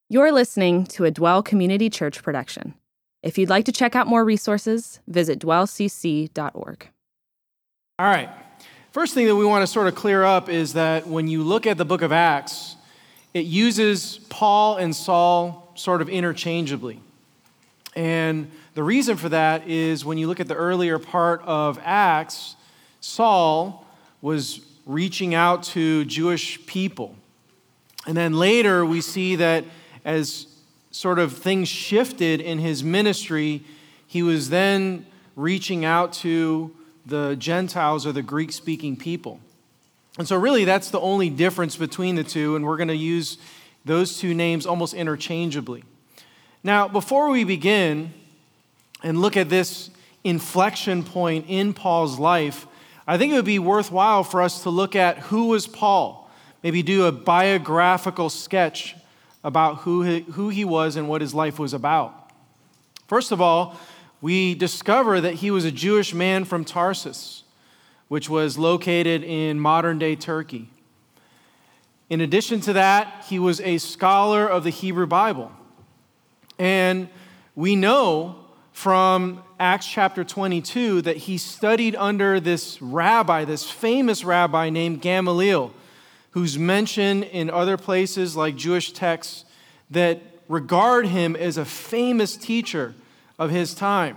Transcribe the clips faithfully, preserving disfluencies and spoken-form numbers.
You're listening to a Dwell Community Church production. If you'd like to check out more resources, visit dwell c c dot org. All right. First thing that we want to sort of clear up is that when you look at the book of Acts, it uses Paul and Saul sort of interchangeably. And the reason for that is when you look at the earlier part of Acts, Saul was reaching out to Jewish people. And then later we see that as sort of things shifted in his ministry, he was then reaching out to the Gentiles or the Greek-speaking people. And so really that's the only difference between the two, and we're going to use those two names almost interchangeably. Now, before we begin and look at this inflection point in Paul's life, I think it would be worthwhile for us to look at who was Paul, maybe do a biographical sketch about who he, who he was and what his life was about. First of all, we discover that he was a Jewish man from Tarsus, which was located in modern-day Turkey. In addition to that, he was a scholar of the Hebrew Bible. And we know from Acts chapter twenty-two that he studied under this rabbi, this famous rabbi named Gamaliel, who's mentioned in other places like Jewish texts that regard him as a famous teacher of his time.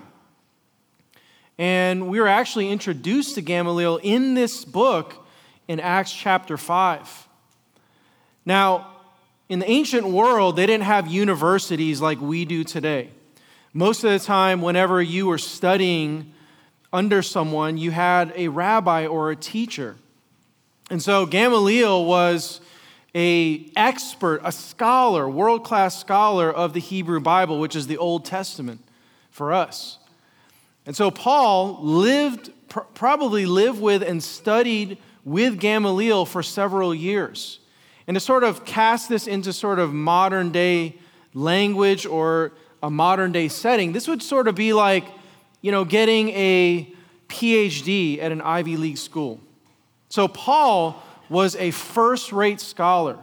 And we were actually introduced to Gamaliel in this book in Acts chapter five. Now, in the ancient world, they didn't have universities like we do today. Most of the time, whenever you were studying under someone, you had a rabbi or a teacher. And so Gamaliel was an expert, a scholar, world-class scholar of the Hebrew Bible, which is the Old Testament for us. And so Paul lived, pr- probably lived with and studied with Gamaliel for several years. And to sort of cast this into sort of modern-day language or a modern-day setting, this would sort of be like, you know, getting a P H D at an Ivy League school. So Paul was a first-rate scholar.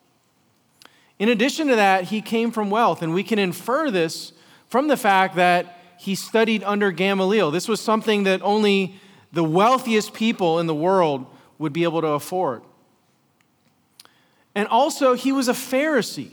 In addition to that, he came from wealth, and we can infer this from the fact that he studied under Gamaliel. This was something that only the wealthiest people in the world would be able to afford. And also, he was a Pharisee.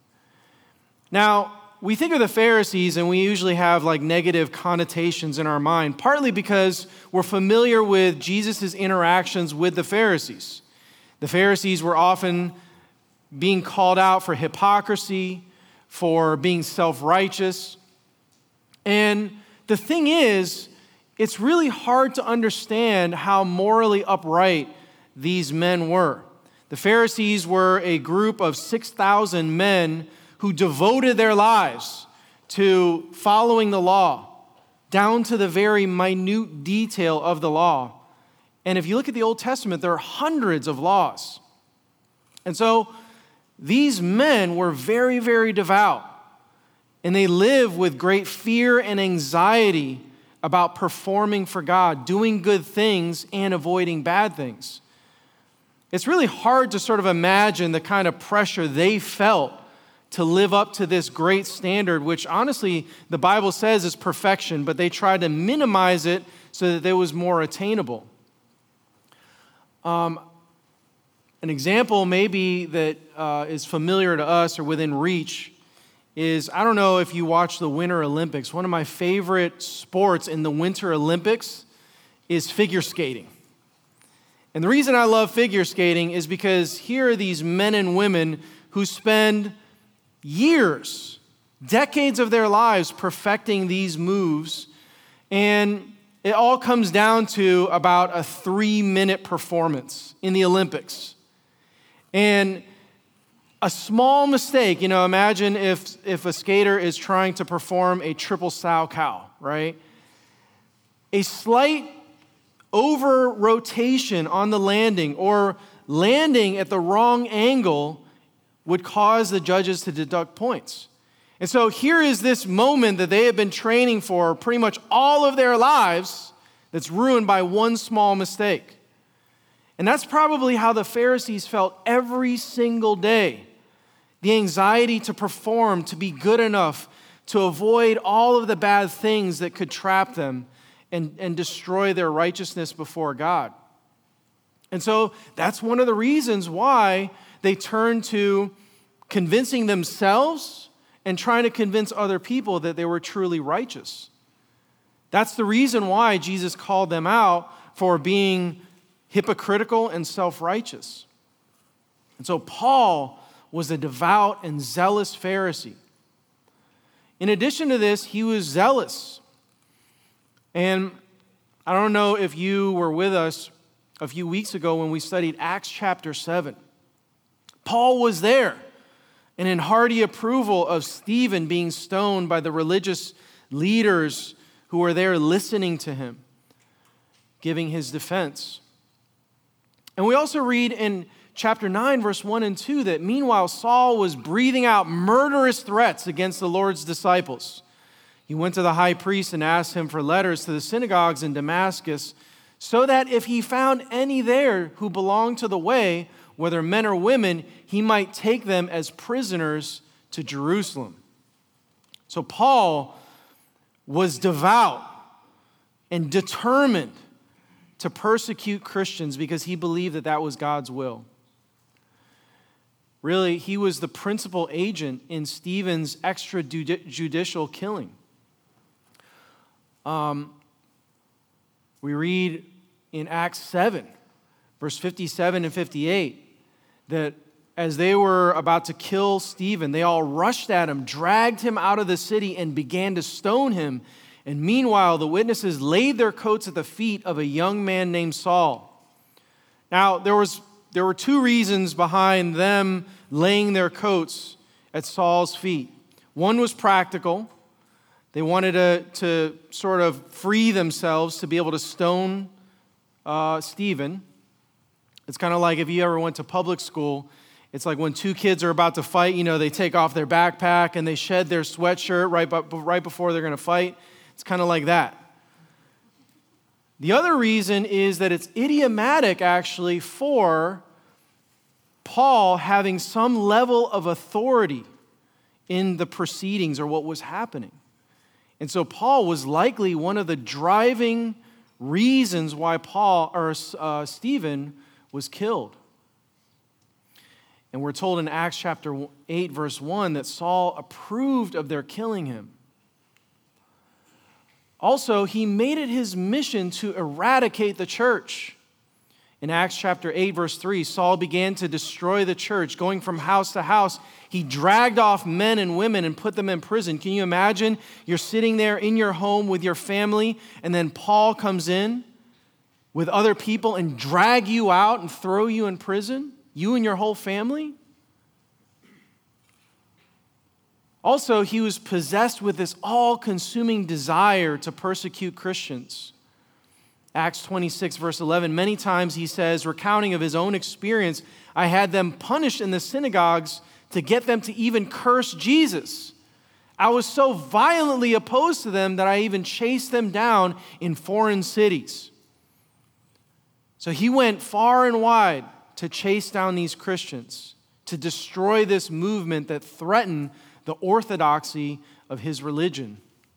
Now, we think of the Pharisees and we usually have like negative connotations in our mind, partly because we're familiar with Jesus' interactions with the Pharisees. The Pharisees were often being called out for hypocrisy, for being self-righteous. And the thing is, it's really hard to understand how morally upright these men were. The Pharisees were a group of six thousand men who devoted their lives to following the law, down to the very minute detail of the law. And if you look at the Old Testament, there are hundreds of laws. And so these men were very, very devout. And they live with great fear and anxiety about performing for God, doing good things and avoiding bad things. It's really hard to sort of imagine the kind of pressure they felt to live up to this great standard, which honestly the Bible says is perfection, but they tried to minimize it so that it was more attainable. Um, an example maybe that uh, is familiar to us or within reach is, I don't know if you watch the Winter Olympics. One of my favorite sports in the Winter Olympics is figure skating. And the reason I love figure skating is because here are these men and women who spend years, decades of their lives perfecting these moves, and it all comes down to about a three-minute performance in the Olympics. And a small mistake, you know, imagine if, if a skater is trying to perform a triple sow cow, right? A slight over-rotation on the landing or landing at the wrong angle would cause the judges to deduct points. And so here is this moment that they have been training for pretty much all of their lives that's ruined by one small mistake. And that's probably how the Pharisees felt every single day the anxiety to perform, to be good enough, to avoid all of the bad things that could trap them and, and destroy their righteousness before God. And so that's one of the reasons why they turn to convincing themselves and trying to convince other people that they were truly righteous. That's the reason why Jesus called them out for being hypocritical and self-righteous. And so Paul was a devout and zealous Pharisee. In addition to this, he was zealous. And I don't know if you were with us a few weeks ago when we studied Acts chapter seven. Paul was there and in hearty approval of Stephen being stoned by the religious leaders who were there listening to him, giving his defense. And we also read in chapter nine, verse one and two, that meanwhile Saul was breathing out murderous threats against the Lord's disciples. He went to the high priest and asked him for letters to the synagogues in Damascus, so that if he found any there who belonged to the way, whether men or women, he might take them as prisoners to Jerusalem. So Paul was devout and determined to persecute Christians because he believed that that was God's will. Really, he was the principal agent in Stephen's extrajudicial killing. Um, we read in Acts seven, verse fifty-seven and fifty-eight, that as they were about to kill Stephen, they all rushed at him, dragged him out of the city, and began to stone him. And meanwhile, the witnesses laid their coats at the feet of a young man named Saul. Now, there was there were two reasons behind them laying their coats at Saul's feet. One was practical. They wanted to, to sort of free themselves to be able to stone uh, Stephen. It's kind of like if you ever went to public school, it's like when two kids are about to fight, you know, they take off their backpack and they shed their sweatshirt right, right before they're going to fight. It's kind of like that. The other reason is that it's idiomatic, actually, for Paul having some level of authority in the proceedings or what was happening. And so Paul was likely one of the driving reasons why Paul or uh, Stephen was killed. And we're told in Acts chapter eight, verse one, that Saul approved of their killing him. Also, he made it his mission to eradicate the church. In Acts chapter eight, verse three, Saul began to destroy the church. Going from house to house, he dragged off men and women and put them in prison. Can you imagine? You're sitting there in your home with your family, and then Paul comes in with other people and drag you out and throw you in prison? You and your whole family? Also, he was possessed with this all-consuming desire to persecute Christians. Acts twenty-six, verse eleven, many times he says, recounting of his own experience, I had them punished in the synagogues to get them to even curse Jesus. I was so violently opposed to them that I even chased them down in foreign cities. So he went far and wide to chase down these Christians, to destroy this movement that threatened the orthodoxy of his religion.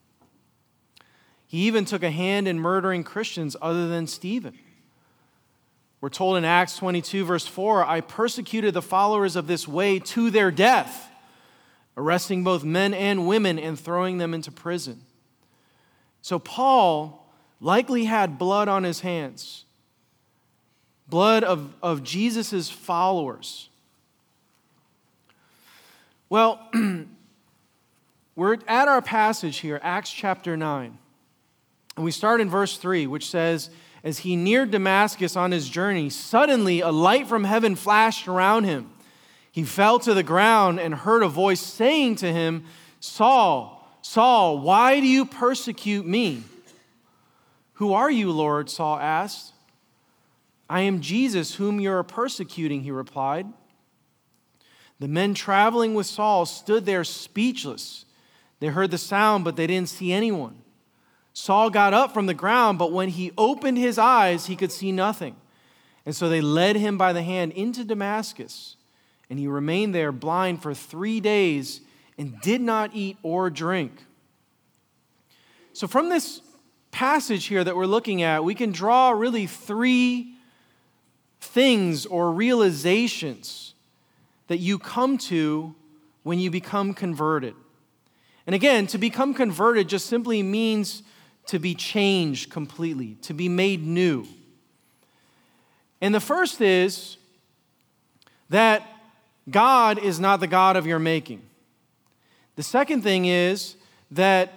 He even took a hand in murdering Christians other than Stephen. We're told in Acts twenty-two, verse four, I persecuted the followers of this way to their death, arresting both men and women and throwing them into prison. So Paul likely had blood on his hands, blood of, of Jesus' followers. Well, we're at our passage here, Acts chapter nine. And we start in verse three, which says, as he neared Damascus on his journey, suddenly a light from heaven flashed around him. He fell to the ground and heard a voice saying to him, Saul, Saul, why do you persecute me? Who are you, Lord? Saul asked. I am Jesus, whom you are persecuting, he replied. The men traveling with Saul stood there speechless. They heard the sound, but they didn't see anyone. Saul got up from the ground, but when he opened his eyes, he could see nothing. And so they led him by the hand into Damascus. and he remained there blind for three days and did not eat or drink. So from this passage here that we're looking at, we can draw really three things or realizations that you come to when you become converted. And again, to become converted just simply means to be changed completely, to be made new. And the first is that God is not the God of your making. The second thing is that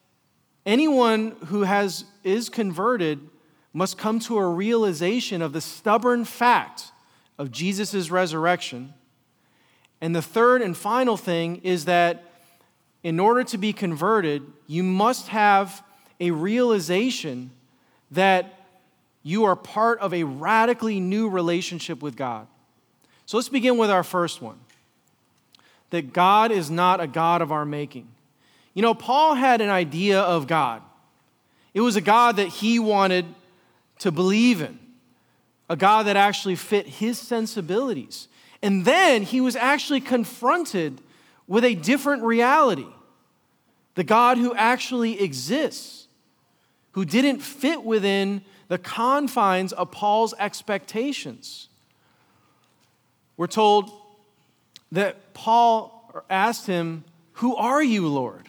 anyone who has is converted must come to a realization of the stubborn fact of Jesus' resurrection. And the third and final thing is that in order to be converted, you must have a realization that you are part of a radically new relationship with God. So let's begin with our first one, that God is not a God of our making. You know, Paul had an idea of God. It was a God that he wanted to believe in, a God that actually fit his sensibilities. And then he was actually confronted with a different reality, the God who actually exists, who didn't fit within the confines of Paul's expectations. We're told that Paul asked him, "Who are you, Lord?"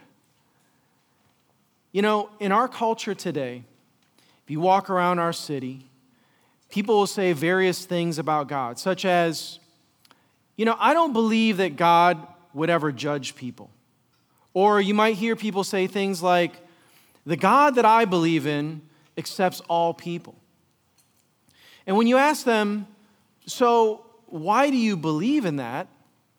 You know, in our culture today, if you walk around our city, people will say various things about God, such as, you know, I don't believe that God would ever judge people. Or you might hear people say things like, the God that I believe in accepts all people. And when you ask them, so why do you believe in that?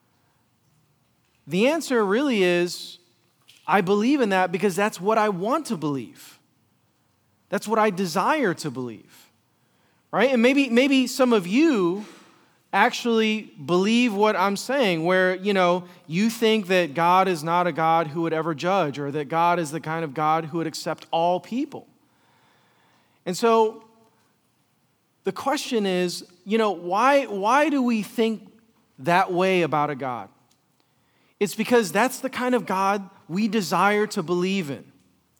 The answer really is, I believe in that because that's what I want to believe. That's what I desire to believe, right? And maybe, maybe some of you actually believe what I'm saying, where, you know, you think that God is not a God who would ever judge, or that God is the kind of God who would accept all people. And so the question is, you know, why, why do we think that way about a God? It's because that's the kind of God we desire to believe in.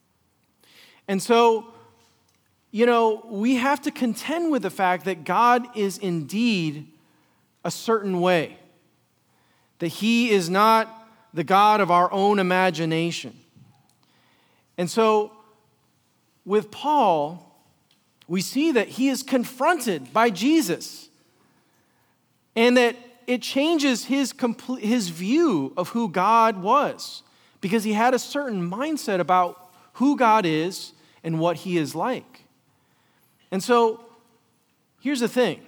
And so, you know, we have to contend with the fact that God is indeed a certain way, that he is not the God of our own imagination. And so, with Paul, we see that he is confronted by Jesus, and that it changes his complete, his view of who God was, because he had a certain mindset about who God is and what he is like. And so, here's the thing.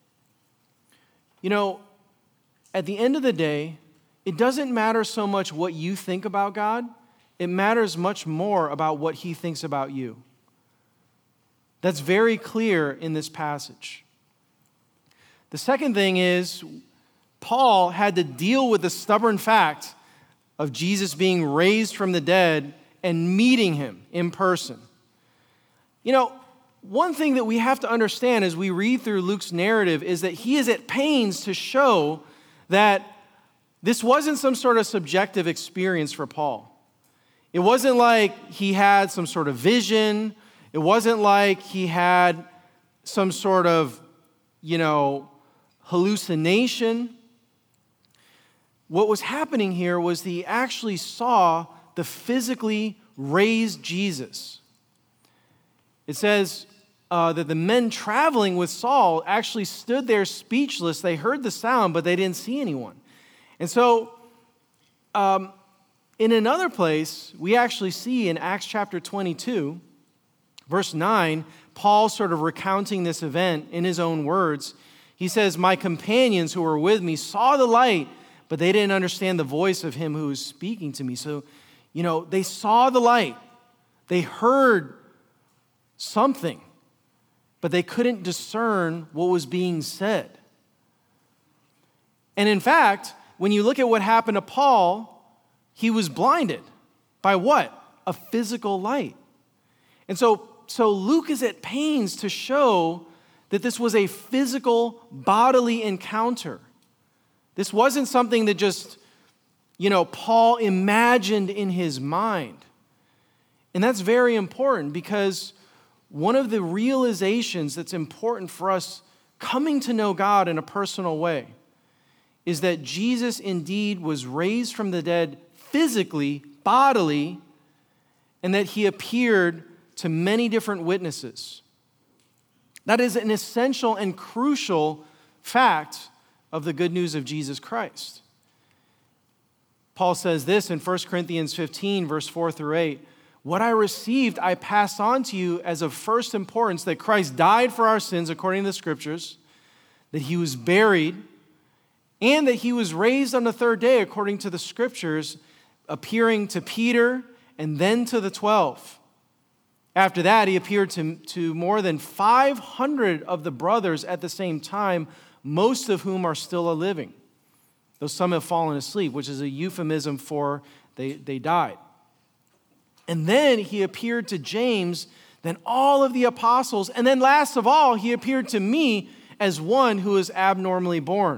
You know, at the end of the day, it doesn't matter so much what you think about God. It matters much more about what he thinks about you. That's very clear in this passage. The second thing is, Paul had to deal with the stubborn fact of Jesus being raised from the dead and meeting him in person. You know, one thing that we have to understand as we read through Luke's narrative is that he is at pains to show that this wasn't some sort of subjective experience for Paul. It wasn't like he had some sort of vision. It wasn't like he had some sort of, you know, hallucination. What was happening here was he actually saw the physically raised Jesus. It says uh, that the men traveling with Saul actually stood there speechless. They heard the sound, but they didn't see anyone. And so, um, in another place, we actually see in Acts chapter twenty-two, verse nine, Paul sort of recounting this event in his own words. He says, "My companions who were with me saw the light, but they didn't understand the voice of him who was speaking to me." So, you know, they saw the light. They heard something, but they couldn't discern what was being said. And in fact, when you look at what happened to Paul, he was blinded by what? A physical light. And so, so Luke is at pains to show that this was a physical, bodily encounter This wasn't something that just, you know, Paul imagined in his mind. And that's very important because one of the realizations that's important for us coming to know God in a personal way is that Jesus indeed was raised from the dead physically, bodily, and that he appeared to many different witnesses. That is an essential and crucial fact of the good news of Jesus Christ. Paul says this in First Corinthians fifteen, verse four through eight. What I received, I pass on to you as of first importance, that Christ died for our sins according to the Scriptures, that he was buried, and that he was raised on the third day according to the Scriptures, appearing to Peter and then to the twelve. After that, he appeared to, to more than five hundred of the brothers at the same time, most of whom are still living, though some have fallen asleep, which is a euphemism for they, they died. And then he appeared to James, then all of the apostles, and then last of all, he appeared to me as one who is abnormally born.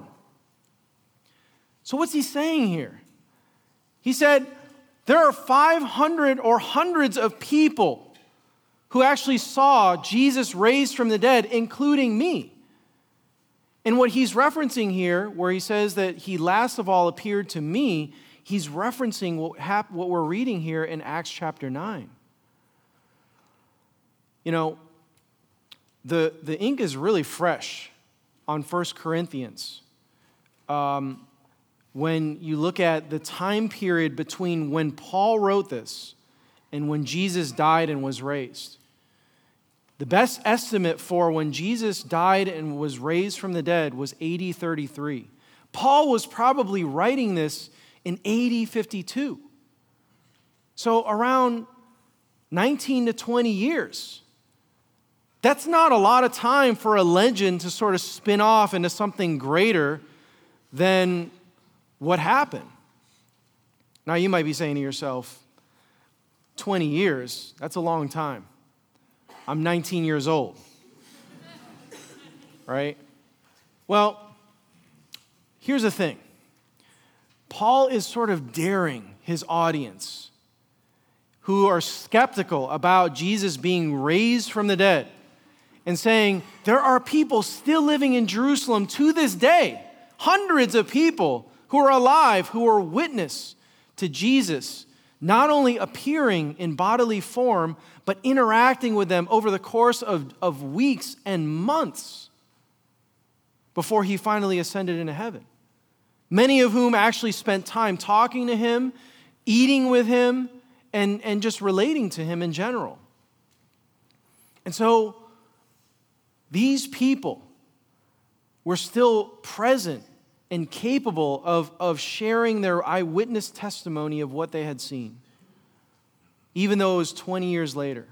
So what's he saying here? He said, there are five hundred or hundreds of people who actually saw Jesus raised from the dead, including me. And what he's referencing here, where he says that he last of all appeared to me, he's referencing what, hap- what we're reading here in Acts chapter nine. You know, the, the ink is really fresh on First Corinthians. Um, when you look at the time period between when Paul wrote this and when Jesus died and was raised. The best estimate for when Jesus died and was raised from the dead was A D thirty-three. Paul was probably writing this in A D fifty-two. So around nineteen to twenty years. That's not a lot of time for a legend to sort of spin off into something greater than what happened. Now you might be saying to yourself, twenty years, that's a long time. I'm nineteen years old. Right? Well, here's the thing. Paul is sort of daring his audience who are skeptical about Jesus being raised from the dead and saying, there are people still living in Jerusalem to this day, hundreds of people who are alive, who are witness to Jesus, not only appearing in bodily form, but interacting with them over the course of, of weeks and months before he finally ascended into heaven. Many of whom actually spent time talking to him, eating with him, and, and just relating to him in general. And so these people were still present and capable of, of sharing their eyewitness testimony of what they had seen, even though it was twenty years later.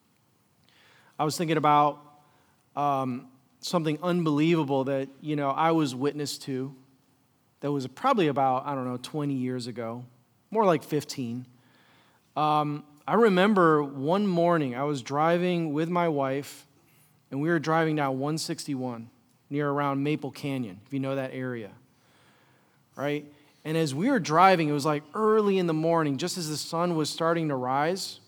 I was thinking about um, something unbelievable that, you know, I was witness to that was probably about, I don't know, twenty years ago, more like fifteen. Um, I remember one morning I was driving with my wife, and we were driving down one sixty-one near around Maple Canyon, if you know that area, right? And as we were driving, it was like early in the morning, just as the sun was starting to rise.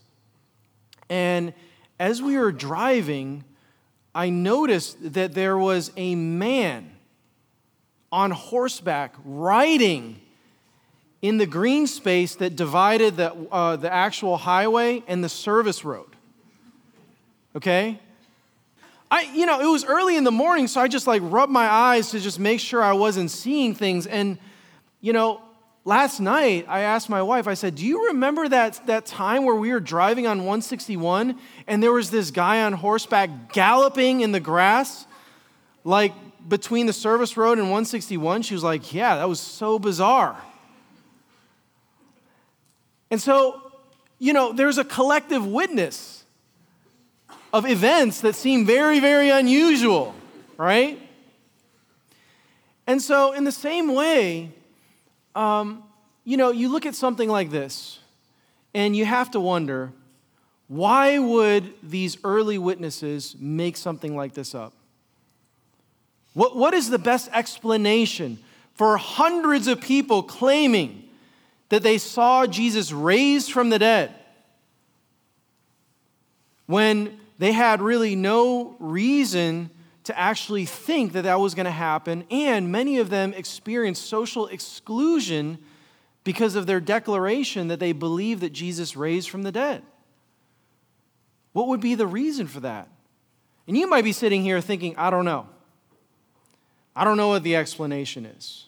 And as we were driving, I noticed that there was a man on horseback riding in the green space that divided the, uh, the actual highway and the service road. Okay? I, you know, it was early in the morning, so I just like rubbed my eyes to just make sure I wasn't seeing things. And, you know, last night I asked my wife, I said, do you remember that, that time where we were driving on one sixty-one and there was this guy on horseback galloping in the grass, like between the service road and one sixty-one? She was like, yeah, that was so bizarre. And so, you know, there's a collective witness of events that seem very, very unusual, right? And so in the same way, um, you know, you look at something like this, and you have to wonder, why would these early witnesses make something like this up? What, what is the best explanation for hundreds of people claiming that they saw Jesus raised from the dead when they had really no reason to actually think that that was going to happen, and many of them experienced social exclusion because of their declaration that they believe that Jesus raised from the dead. What would be the reason for that? And you might be sitting here thinking, I don't know. I don't know what the explanation is.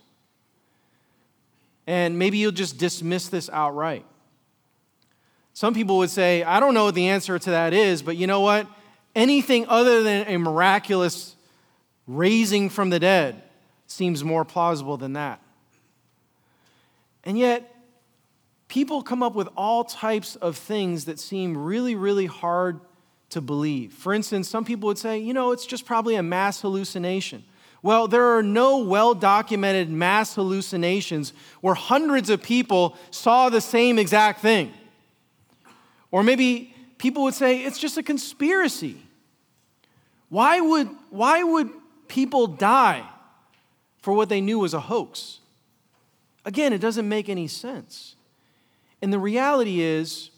And maybe you'll just dismiss this outright. Some people would say, I don't know what the answer to that is, but you know what? Anything other than a miraculous raising from the dead seems more plausible than that. And yet, people come up with all types of things that seem really, really hard to believe. For instance, some people would say, you know, it's just probably a mass hallucination. Well, there are no well-documented mass hallucinations where hundreds of people saw the same exact thing. Or maybe people would say it's just a conspiracy. Why would, why would people die for what they knew was a hoax? Again, it doesn't make any sense. And the reality is,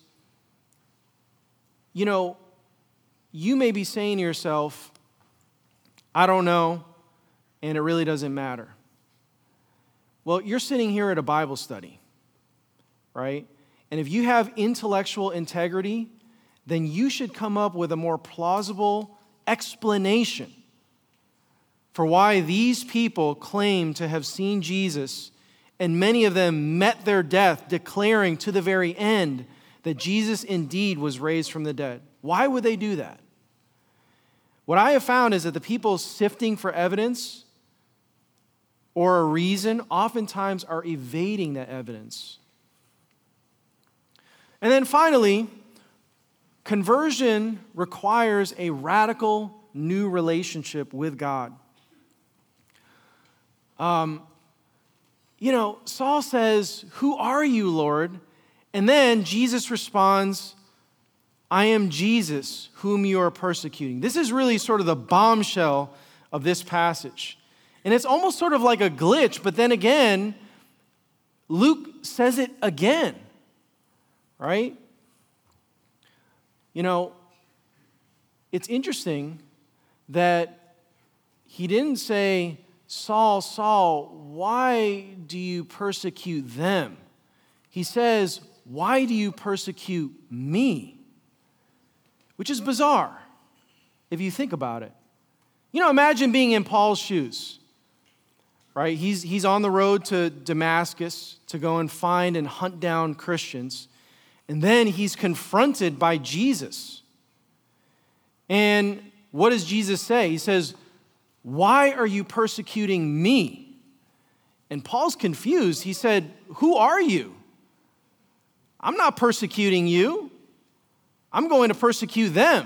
you know, you may be saying to yourself, I don't know, and it really doesn't matter. Well, you're sitting here at a Bible study, right? And if you have intellectual integrity, then you should come up with a more plausible explanation for why these people claim to have seen Jesus, and many of them met their death declaring to the very end that Jesus indeed was raised from the dead. Why would they do that? What I have found is that the people sifting for evidence or a reason oftentimes are evading that evidence. And then finally, conversion requires a radical new relationship with God. Um, you know, Saul says, "Who are you, Lord?" And then Jesus responds, "I am Jesus, whom you are persecuting." This is really sort of the bombshell of this passage. And it's almost sort of like a glitch, but then again, Luke says it again, right? You know, it's interesting that he didn't say, Saul, Saul, why do you persecute them? He says, why do you persecute me? Which is bizarre if you think about it. You know, imagine being in Paul's shoes, right? He's, he's on the road to Damascus to go and find and hunt down Christians. And then he's confronted by Jesus. And what does Jesus say? He says, why are you persecuting me? And Paul's confused. He said, who are you? I'm not persecuting you. I'm going to persecute them.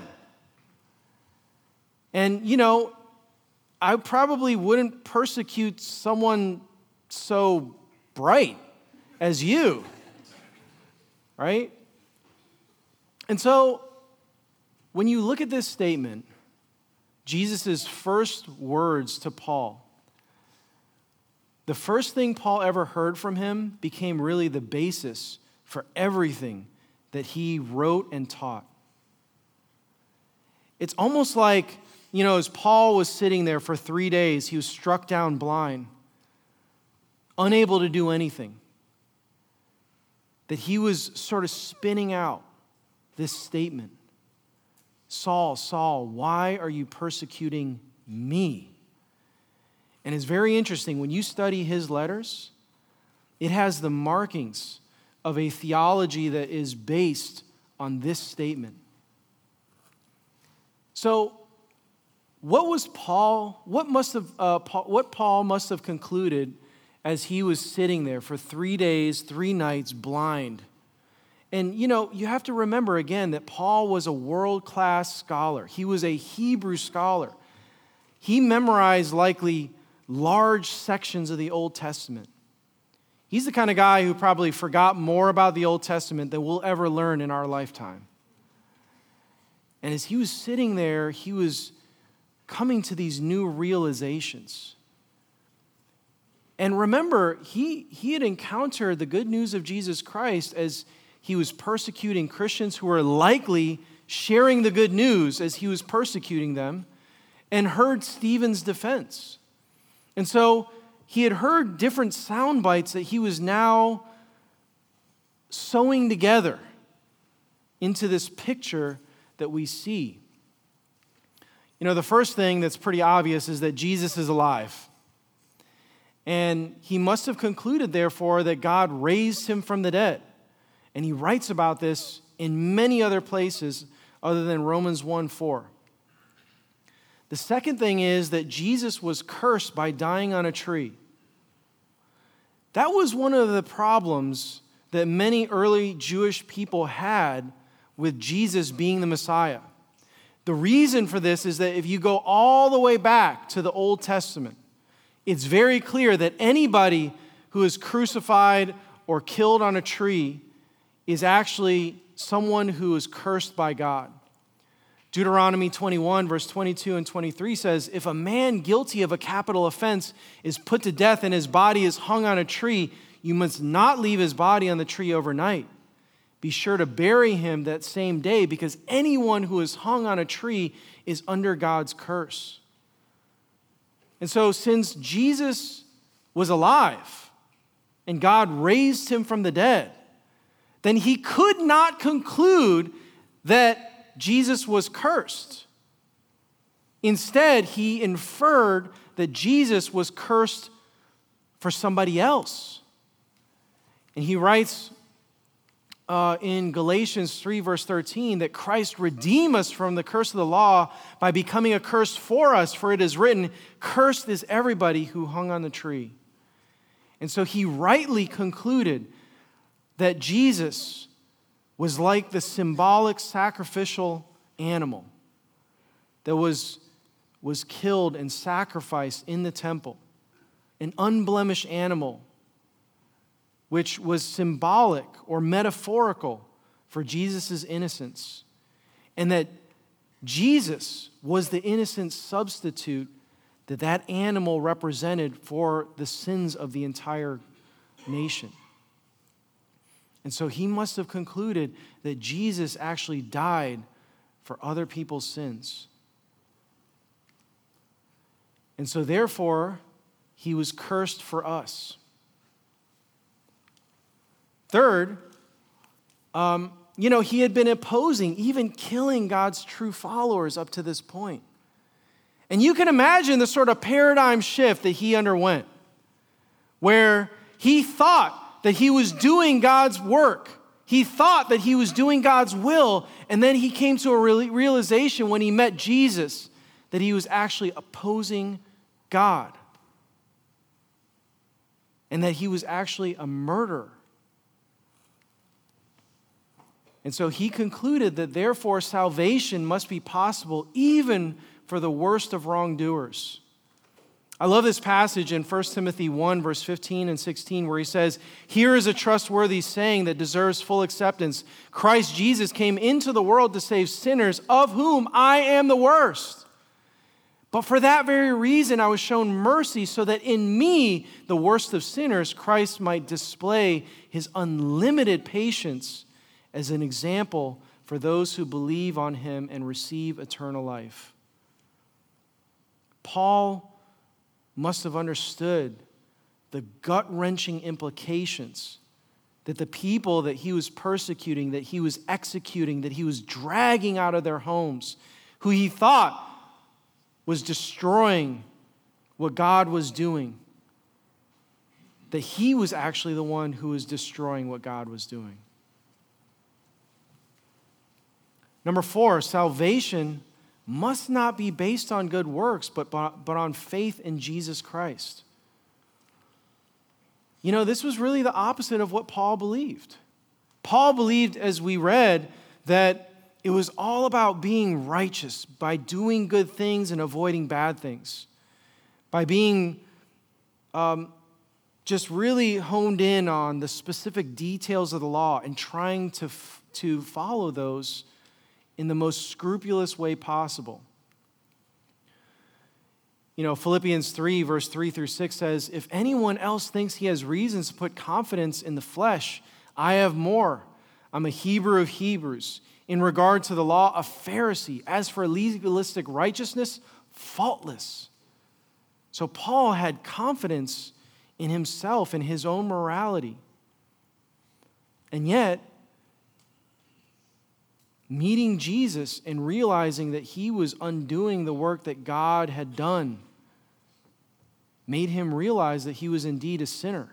And, you know, I probably wouldn't persecute someone so bright as you, right? And so, when you look at this statement, Jesus' first words to Paul, the first thing Paul ever heard from him became really the basis for everything that he wrote and taught. It's almost like, you know, as Paul was sitting there for three days, he was struck down blind, unable to do anything, that he was sort of spinning out this statement. Saul, Saul, why are you persecuting me? And it's very interesting. When you study his letters, it has the markings of a theology that is based on this statement. So, what was Paul, what must have, uh, Paul, what Paul must have concluded as he was sitting there for three days, three nights, blind? And, you know, you have to remember again that Paul was a world-class scholar. He was a Hebrew scholar. He memorized likely large sections of the Old Testament. He's the kind of guy who probably forgot more about the Old Testament than we'll ever learn in our lifetime. And as he was sitting there, he was coming to these new realizations. And remember, he, he had encountered the good news of Jesus Christ as he was persecuting Christians who were likely sharing the good news as he was persecuting them, and heard Stephen's defense. And so he had heard different sound bites that he was now sewing together into this picture that we see. You know, the first thing that's pretty obvious is that Jesus is alive. And he must have concluded, therefore, that God raised him from the dead. And he writes about this in many other places other than Romans one four. The second thing is that Jesus was cursed by dying on a tree. That was one of the problems that many early Jewish people had with Jesus being the Messiah. The reason for this is that if you go all the way back to the Old Testament, it's very clear that anybody who is crucified or killed on a tree is actually someone who is cursed by God. Deuteronomy twenty-one, verse twenty-two and twenty-three says, if a man guilty of a capital offense is put to death and his body is hung on a tree, you must not leave his body on the tree overnight. Be sure to bury him that same day, because anyone who is hung on a tree is under God's curse. And so since Jesus was alive and God raised him from the dead, then he could not conclude that Jesus was cursed. Instead, he inferred that Jesus was cursed for somebody else. And he writes uh, in Galatians three, verse thirteen, that Christ redeemed us from the curse of the law by becoming a curse for us, for it is written, cursed is everybody who hung on the tree. And so he rightly concluded that Jesus was like the symbolic sacrificial animal that was, was killed and sacrificed in the temple, an unblemished animal, which was symbolic or metaphorical for Jesus' innocence, and that Jesus was the innocent substitute that that animal represented for the sins of the entire nation. And so he must have concluded that Jesus actually died for other people's sins. And so therefore, he was cursed for us. Third, um, you know, he had been opposing, even killing God's true followers up to this point. And you can imagine the sort of paradigm shift that he underwent, where he thought that he was doing God's work. He thought that he was doing God's will, and then he came to a realization when he met Jesus that he was actually opposing God, and that he was actually a murderer. And so he concluded that therefore salvation must be possible even for the worst of wrongdoers. I love this passage in First Timothy one, verse fifteen and sixteen, where he says, here is a trustworthy saying that deserves full acceptance. Christ Jesus came into the world to save sinners, of whom I am the worst. But for that very reason I was shown mercy, so that in me, the worst of sinners, Christ might display his unlimited patience as an example for those who believe on him and receive eternal life. Paul must have understood the gut-wrenching implications that the people that he was persecuting, that he was executing, that he was dragging out of their homes, who he thought was destroying what God was doing, that he was actually the one who was destroying what God was doing. Number four, salvation must not be based on good works, but, but on faith in Jesus Christ. You know, this was really the opposite of what Paul believed. Paul believed, as we read, that it was all about being righteous by doing good things and avoiding bad things, by being um, just really honed in on the specific details of the law and trying to, f- to follow those in the most scrupulous way possible. You know, Philippians three, verse three through six says, if anyone else thinks he has reasons to put confidence in the flesh, I have more. I'm a Hebrew of Hebrews. In regard to the law, a Pharisee. As for legalistic righteousness, faultless. So Paul had confidence in himself and his own morality. And yet, meeting Jesus and realizing that he was undoing the work that God had done made him realize that he was indeed a sinner.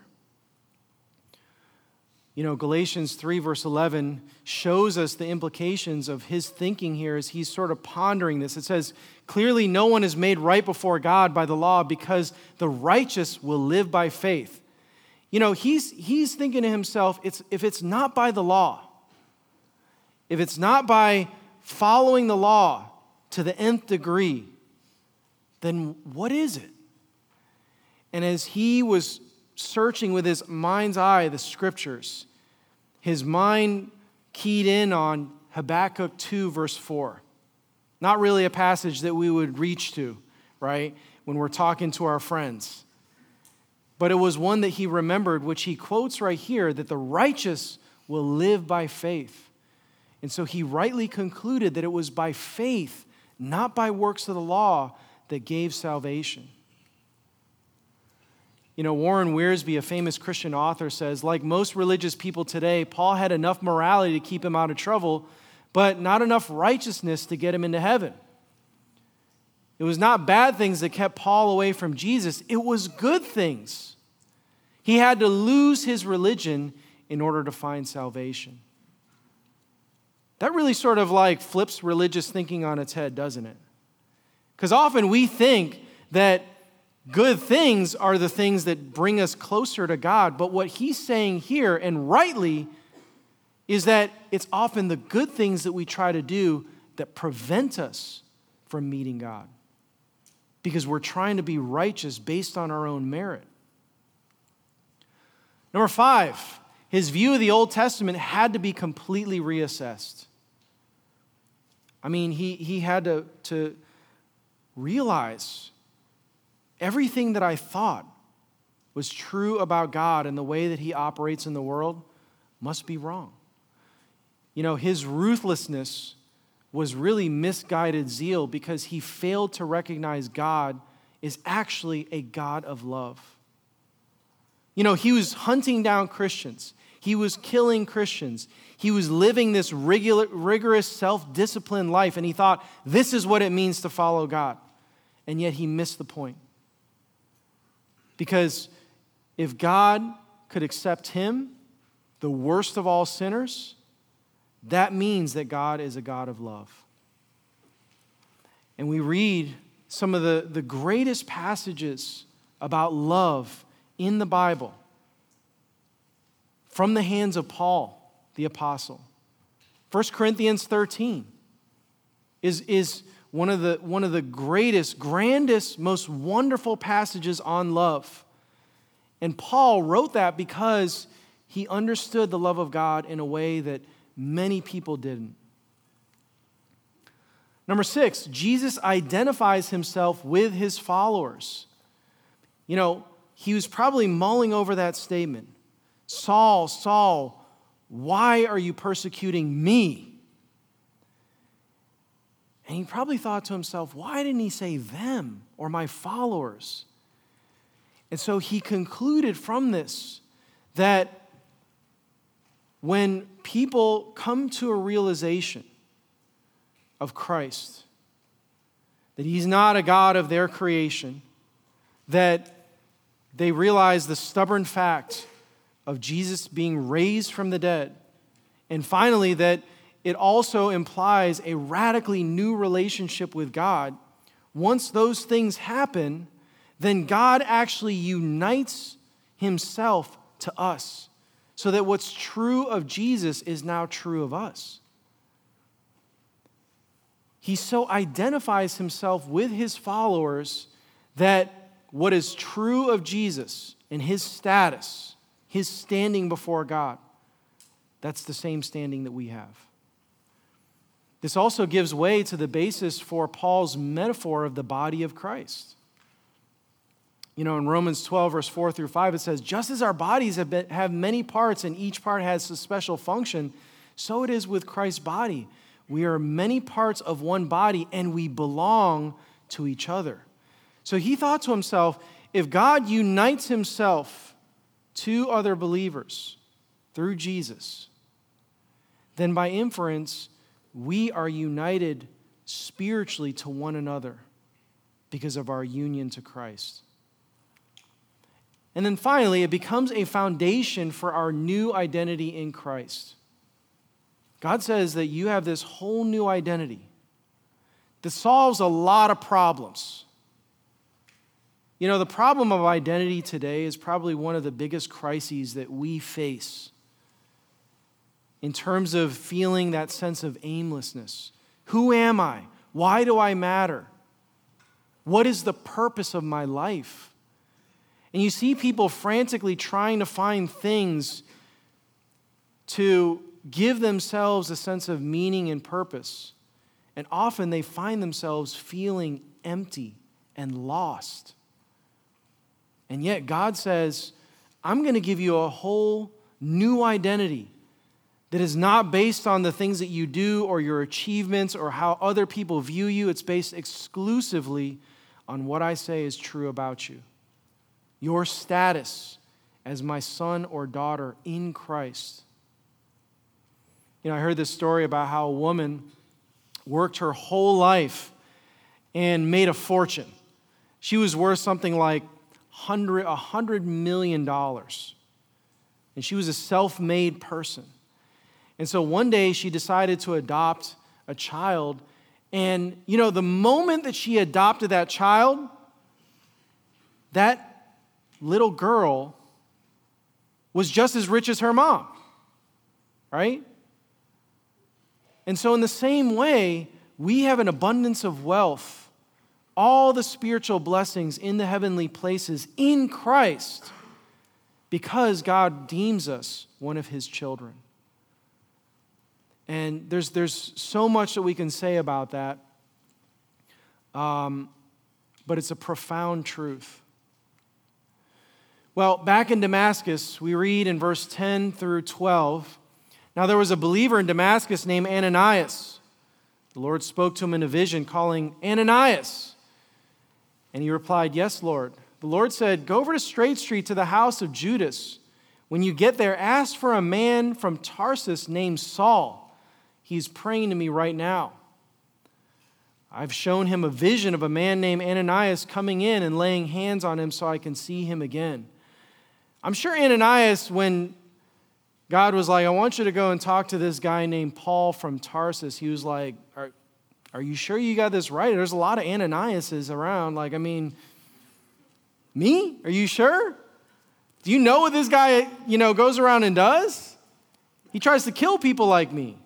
You know, Galatians three, verse eleven shows us the implications of his thinking here as he's sort of pondering this. It says, clearly no one is made right before God by the law because the righteous will live by faith. You know, he's, he's thinking to himself, it's, if it's not by the law, if it's not by following the law to the nth degree, then what is it? And as he was searching with his mind's eye the scriptures, his mind keyed in on Habakkuk two, verse four. Not really a passage that we would reach to, right, when we're talking to our friends. But it was one that he remembered, which he quotes right here, that the righteous will live by faith. And so he rightly concluded that it was by faith, not by works of the law, that gave salvation. You know, Warren Wiersbe, a famous Christian author, says, like most religious people today, Paul had enough morality to keep him out of trouble, but not enough righteousness to get him into heaven. It was not bad things that kept Paul away from Jesus. It was good things. He had to lose his religion in order to find salvation. That really sort of like flips religious thinking on its head, doesn't it? Because often we think that good things are the things that bring us closer to God. But what he's saying here, and rightly, is that it's often the good things that we try to do that prevent us from meeting God. Because we're trying to be righteous based on our own merit. Number five, his view of the Old Testament had to be completely reassessed. I mean, he, he had to, to realize everything that I thought was true about God and the way that he operates in the world must be wrong. You know, his ruthlessness was really misguided zeal because he failed to recognize God is actually a God of love. You know, he was hunting down Christians. He was killing Christians. He was living this regular, rigorous self-disciplined life, and he thought, this is what it means to follow God. And yet he missed the point. Because if God could accept him, the worst of all sinners, that means that God is a God of love. And we read some of the, the greatest passages about love in the Bible from the hands of Paul, the apostle. First Corinthians thirteen is, is one of the, one of the greatest, grandest, most wonderful passages on love. And Paul wrote that because he understood the love of God in a way that many people didn't. Number six, Jesus identifies himself with his followers. You know, he was probably mulling over that statement. Saul, Saul, why are you persecuting me? And he probably thought to himself, why didn't he say them or my followers? And so he concluded from this that when people come to a realization of Christ, that he's not a God of their creation, that they realize the stubborn fact of Jesus being raised from the dead, and finally that it also implies a radically new relationship with God. Once those things happen, then God actually unites himself to us so that what's true of Jesus is now true of us. He so identifies himself with his followers that what is true of Jesus and his status, his standing before God, that's the same standing that we have. This also gives way to the basis for Paul's metaphor of the body of Christ. You know, in Romans twelve, verse four through five, it says, just as our bodies have, been, have many parts and each part has a special function, so it is with Christ's body. We are many parts of one body and we belong to each other. So he thought to himself, if God unites himself to other believers through Jesus, then by inference, we are united spiritually to one another because of our union to Christ. And then finally, it becomes a foundation for our new identity in Christ. God says that you have this whole new identity that solves a lot of problems. You know, the problem of identity today is probably one of the biggest crises that we face in terms of feeling that sense of aimlessness. Who am I? Why do I matter? What is the purpose of my life? And you see people frantically trying to find things to give themselves a sense of meaning and purpose. And often they find themselves feeling empty and lost. And yet God says, I'm going to give you a whole new identity that is not based on the things that you do or your achievements or how other people view you. It's based exclusively on what I say is true about you. Your status as my son or daughter in Christ. You know, I heard this story about how a woman worked her whole life and made a fortune. She was worth something like one hundred million dollars. And she was a self-made person. And so one day she decided to adopt a child. And, you know, the moment that she adopted that child, that little girl was just as rich as her mom, right? And so in the same way, we have an abundance of wealth, all the spiritual blessings in the heavenly places in Christ, because God deems us one of his children. And there's, there's so much that we can say about that, um, but it's a profound truth. Well, back in Damascus, we read in verse ten through twelve, now there was a believer in Damascus named Ananias. The Lord spoke to him in a vision, calling, Ananias. And he replied, yes, Lord. The Lord said, go over to Straight Street to the house of Judas. When you get there, ask for a man from Tarsus named Saul. He's praying to me right now. I've shown him a vision of a man named Ananias coming in and laying hands on him so I can see him again. I'm sure Ananias, when God was like, I want you to go and talk to this guy named Paul from Tarsus, he was like, are, are you sure you got this right? There's a lot of Ananiases around. Like, I mean, me? Are you sure? Do you know what this guy, you know, goes around and does? He tries to kill people like me.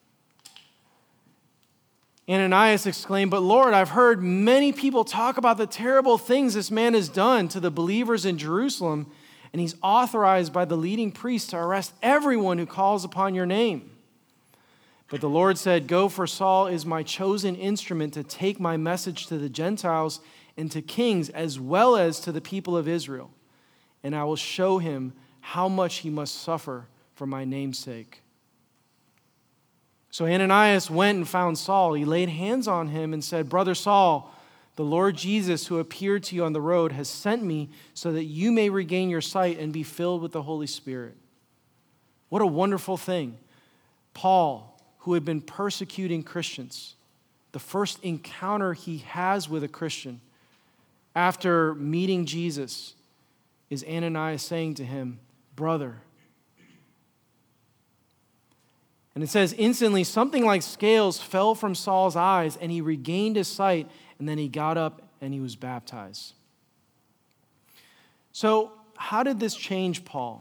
Ananias exclaimed, but Lord, I've heard many people talk about the terrible things this man has done to the believers in Jerusalem, and he's authorized by the leading priests to arrest everyone who calls upon your name. But the Lord said, go, for Saul is my chosen instrument to take my message to the Gentiles and to kings as well as to the people of Israel. And I will show him how much he must suffer for my name's sake. So Ananias went and found Saul. He laid hands on him and said, Brother Saul, the Lord Jesus, who appeared to you on the road, has sent me so that you may regain your sight and be filled with the Holy Spirit. What a wonderful thing. Paul, who had been persecuting Christians, the first encounter he has with a Christian after meeting Jesus is Ananias saying to him, brother. And it says, instantly something like scales fell from Saul's eyes, and he regained his sight, and then he got up and he was baptized. So, how did this change Paul?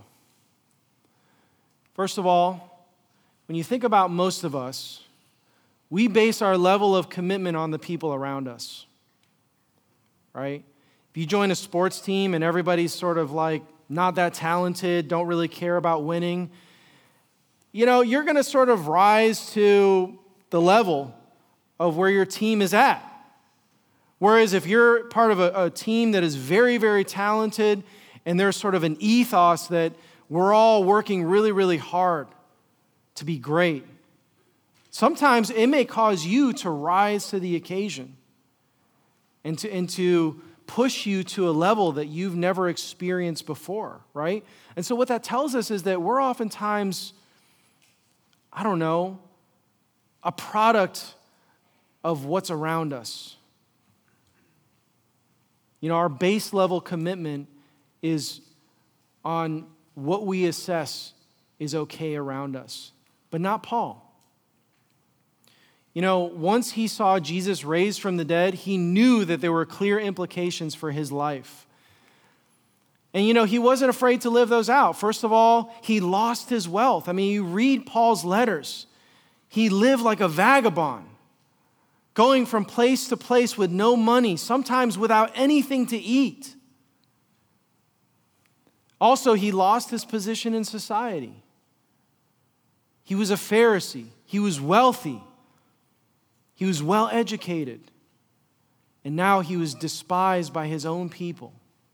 First of all, when you think about most of us, we base our level of commitment on the people around us, right? If you join a sports team and everybody's sort of like not that talented, don't really care about winning, you know, you're going to sort of rise to the level of where your team is at. Whereas if you're part of a, a team that is very, very talented, and there's sort of an ethos that we're all working really, really hard to be great, sometimes it may cause you to rise to the occasion and to, and to push you to a level that you've never experienced before, right? And so what that tells us is that we're oftentimes, I don't know, a product of what's around us. You know, our base level commitment is on what we assess is okay around us, but not Paul. You know, once he saw Jesus raised from the dead, he knew that there were clear implications for his life. And, you know, he wasn't afraid to live those out. First of all, he lost his wealth. I mean, you read Paul's letters. He lived like a vagabond, going from place to place with no money, sometimes without anything to eat. Also, he lost his position in society. He was a Pharisee. He was wealthy. He was well educated. And now he was despised by his own people.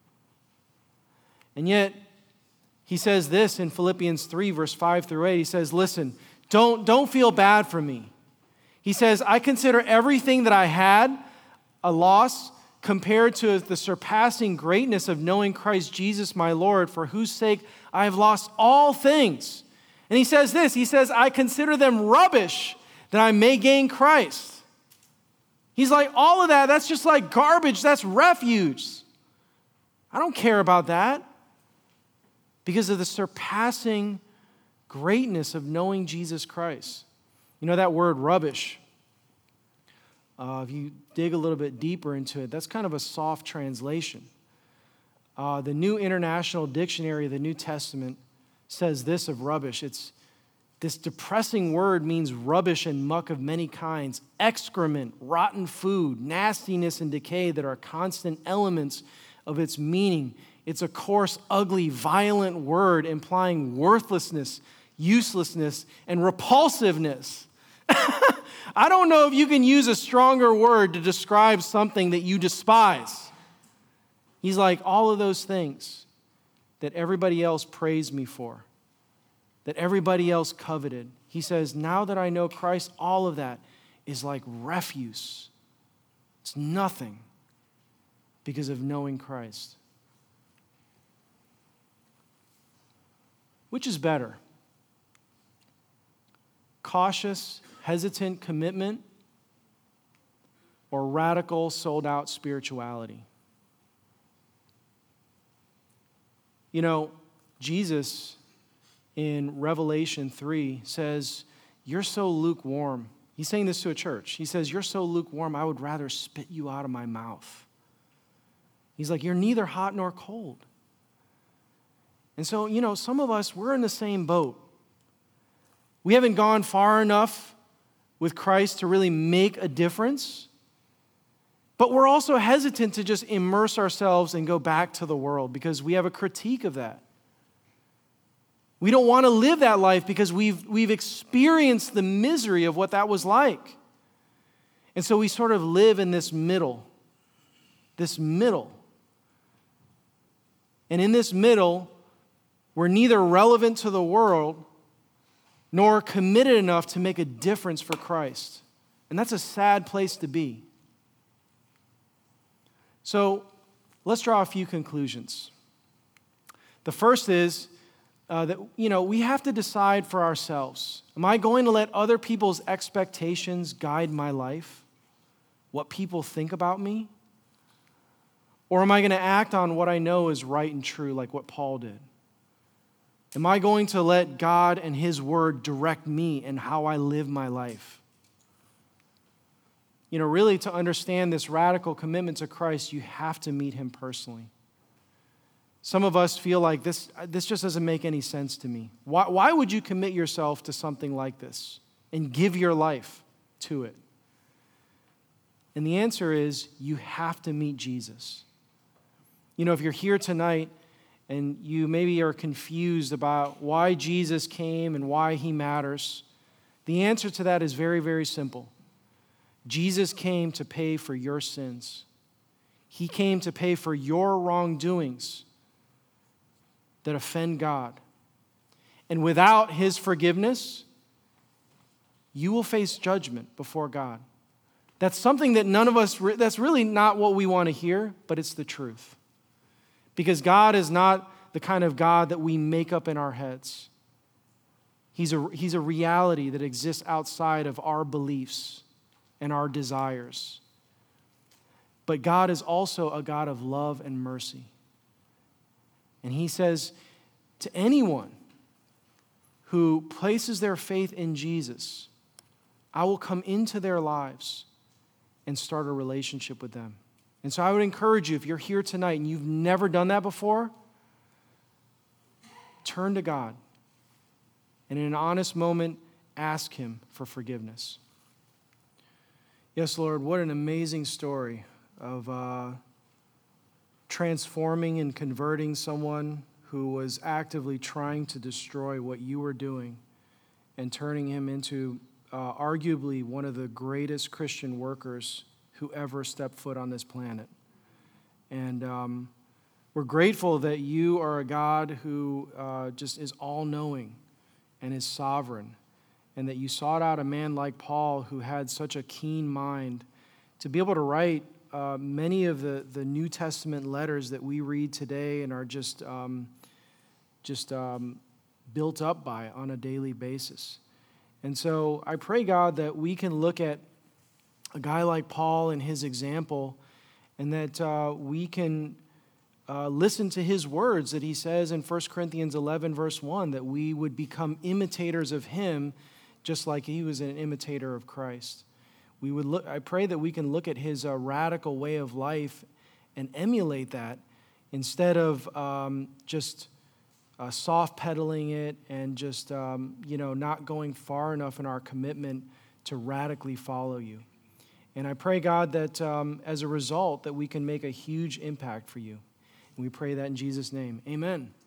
And yet, he says this in Philippians three, verse five through eight. He says, listen, don't, don't feel bad for me. He says, I consider everything that I had a loss compared to the surpassing greatness of knowing Christ Jesus my Lord, for whose sake I have lost all things. And he says this, he says, I consider them rubbish that I may gain Christ. He's like, all of that, that's just like garbage, that's refuse. I don't care about that because of the surpassing greatness of knowing Jesus Christ. You know that word rubbish, uh, if you dig a little bit deeper into it, that's kind of a soft translation. Uh, the New International Dictionary of the New Testament says this of rubbish. It's this depressing word means rubbish and muck of many kinds, excrement, rotten food, nastiness and decay that are constant elements of its meaning. It's a coarse, ugly, violent word implying worthlessness, uselessness, and repulsiveness. I don't know if you can use a stronger word to describe something that you despise. He's like, all of those things that everybody else praised me for, that everybody else coveted. He says, now that I know Christ, all of that is like refuse. It's nothing because of knowing Christ. Which is better? Cautious, hesitant commitment or radical, sold-out spirituality? You know, Jesus in Revelation three says, you're so lukewarm. He's saying this to a church. He says, you're so lukewarm, I would rather spit you out of my mouth. He's like, you're neither hot nor cold. And so, you know, some of us, we're in the same boat. We haven't gone far enough with Christ to really make a difference, but we're also hesitant to just immerse ourselves and go back to the world because we have a critique of that. We don't want to live that life because we've, we've experienced the misery of what that was like. And so we sort of live in this middle, this middle. And in this middle, we're neither relevant to the world nor committed enough to make a difference for Christ. And that's a sad place to be. So let's draw a few conclusions. The first is, Uh, that, you know, we have to decide for ourselves. Am I going to let other people's expectations guide my life? What people think about me? Or am I going to act on what I know is right and true, like what Paul did? Am I going to let God and His Word direct me in how I live my life? You know, really, to understand this radical commitment to Christ, you have to meet Him personally. Some of us feel like this, this just doesn't make any sense to me. Why, why would you commit yourself to something like this and give your life to it? And the answer is you have to meet Jesus. You know, if you're here tonight and you maybe are confused about why Jesus came and why He matters, the answer to that is very, very simple. Jesus came to pay for your sins. He came to pay for your wrongdoings that offend God. And without his forgiveness, you will face judgment before God. That's something that none of us, that's really not what we want to hear, but it's the truth. Because God is not the kind of God that we make up in our heads. He's a, he's a reality that exists outside of our beliefs and our desires. But God is also a God of love and mercy. And he says to anyone who places their faith in Jesus, I will come into their lives and start a relationship with them. And so I would encourage you, if you're here tonight and you've never done that before, turn to God and in an honest moment, ask him for forgiveness. Yes, Lord, what an amazing story of uh, transforming and converting someone who was actively trying to destroy what you were doing and turning him into uh, arguably one of the greatest Christian workers who ever stepped foot on this planet. And um, we're grateful that you are a God who uh, just is all-knowing and is sovereign, and that you sought out a man like Paul who had such a keen mind to be able to write uh, many of the, the New Testament letters that we read today and are just, um, just um, built up by on a daily basis. And so I pray, God, that we can look at a guy like Paul and his example, and that uh, we can uh, listen to his words that he says in First Corinthians eleven, verse one, that we would become imitators of him just like he was an imitator of Christ. We would look. I pray that we can look at his uh, radical way of life and emulate that instead of um, just uh, soft pedaling it and just um, you know not going far enough in our commitment to radically follow you. And I pray, God, that um, as a result, that we can make a huge impact for you. And we pray that in Jesus' name. Amen.